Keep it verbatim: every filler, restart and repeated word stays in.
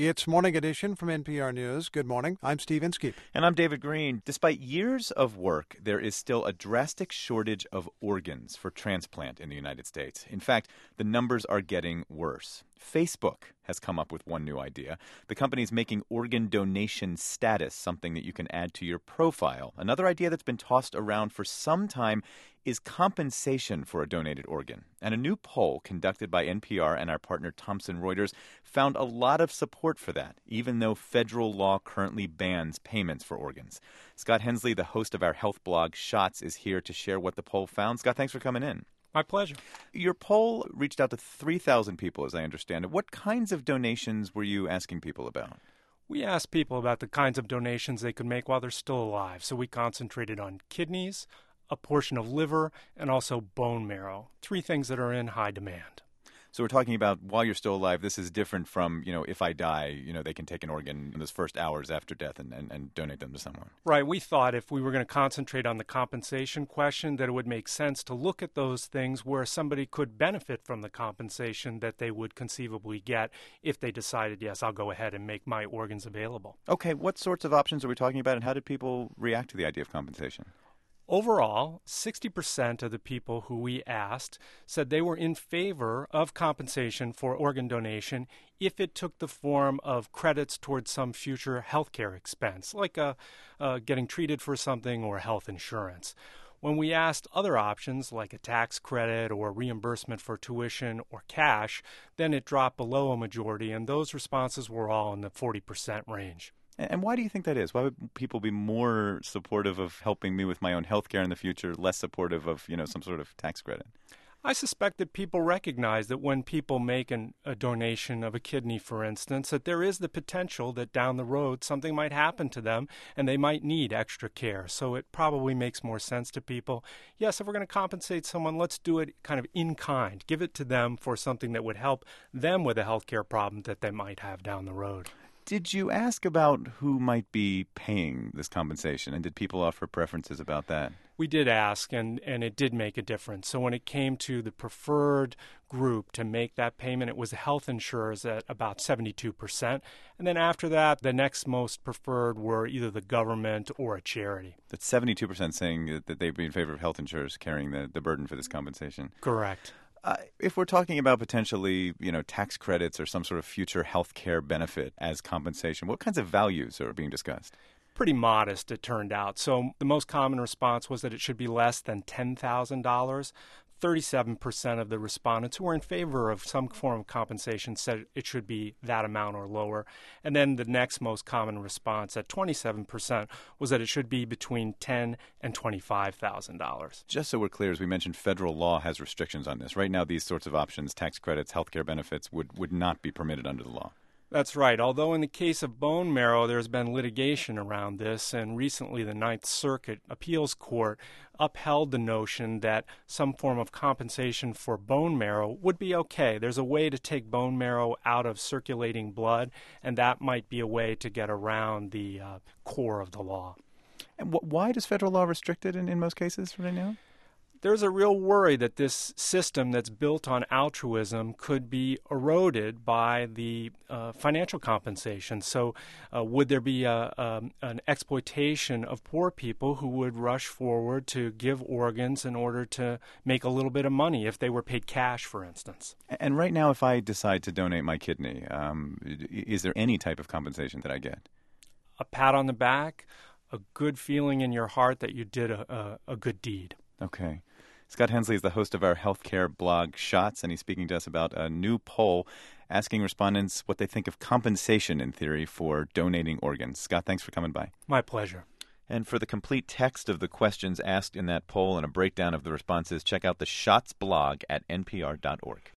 It's Morning Edition from N P R News. Good morning. I'm Steve Inskeep. And I'm David Green. Despite years of work, there is still a drastic shortage of organs for transplant in the United States. In fact, the numbers are getting worse. Facebook has come up with one new idea. The company is making organ donation status something that you can add to your profile. Another idea that's been tossed around for some time is compensation for a donated organ. And a new poll conducted by N P R and our partner Thomson Reuters found a lot of support for that, even though federal law currently bans payments for organs. Scott Hensley, the host of our health blog Shots, is here to share what the poll found. Scott, thanks for coming in. My pleasure. Your poll reached out to three thousand people, as I understand it. What kinds of donations were you asking people about? We asked people about the kinds of donations they could make while they're still alive. So we concentrated on kidneys, a portion of liver, and also bone marrow, three things that are in high demand. So we're talking about while you're still alive. This is different from, you know, if I die, you know, they can take an organ in those first hours after death and, and, and donate them to someone. Right. We thought if we were going to concentrate on the compensation question, that it would make sense to look at those things where somebody could benefit from the compensation that they would conceivably get if they decided, yes, I'll go ahead and make my organs available. Okay. What sorts of options are we talking about, and how did people react to the idea of compensation? Overall, sixty percent of the people who we asked said they were in favor of compensation for organ donation if it took the form of credits towards some future health care expense, like uh, uh, getting treated for something or health insurance. When we asked other options, like a tax credit or reimbursement for tuition or cash, then it dropped below a majority, and those responses were all in the forty percent range. And why do you think that is? Why would people be more supportive of helping me with my own health care in the future, less supportive of, you know, some sort of tax credit? I suspect that people recognize that when people make an, a donation of a kidney, for instance, that there is the potential that down the road something might happen to them and they might need extra care. So it probably makes more sense to people. Yes, if we're going to compensate someone, let's do it kind of in kind. Give it to them for something that would help them with a health care problem that they might have down the road. Did you ask about who might be paying this compensation, and did people offer preferences about that? We did ask, and, and it did make a difference. So when it came to the preferred group to make that payment, it was the health insurers at about seventy-two percent. And then after that, the next most preferred were either the government or a charity. That's seventy-two percent saying that they'd be in favor of health insurers carrying the, the burden for this compensation. Correct. Uh, if we're talking about potentially, you know, tax credits or some sort of future health care benefit as compensation, what kinds of values are being discussed? Pretty modest, it turned out. So the most common response was that it should be less than ten thousand dollars. thirty-seven percent of the respondents who were in favor of some form of compensation said it should be that amount or lower. And then the next most common response at twenty-seven percent was that it should be between ten thousand dollars and twenty-five thousand dollars. Just so we're clear, as we mentioned, federal law has restrictions on this. Right now, these sorts of options, tax credits, health care benefits, would, would not be permitted under the law. That's right. Although in the case of bone marrow, there's been litigation around this, and recently the Ninth Circuit Appeals Court upheld the notion that some form of compensation for bone marrow would be okay. There's a way to take bone marrow out of circulating blood, and that might be a way to get around the uh, core of the law. And wh- why does federal law restrict it in, in most cases right now? There's a real worry that this system that's built on altruism could be eroded by the uh, financial compensation. So uh, would there be a, um, an exploitation of poor people who would rush forward to give organs in order to make a little bit of money if they were paid cash, for instance? And right now, if I decide to donate my kidney, um, is there any type of compensation that I get? A pat on the back, a good feeling in your heart that you did a, a, a good deed. Okay. Scott Hensley is the host of our healthcare blog, Shots, and he's speaking to us about a new poll asking respondents what they think of compensation, in theory, for donating organs. Scott, thanks for coming by. My pleasure. And for the complete text of the questions asked in that poll and a breakdown of the responses, check out the Shots blog at N P R dot org.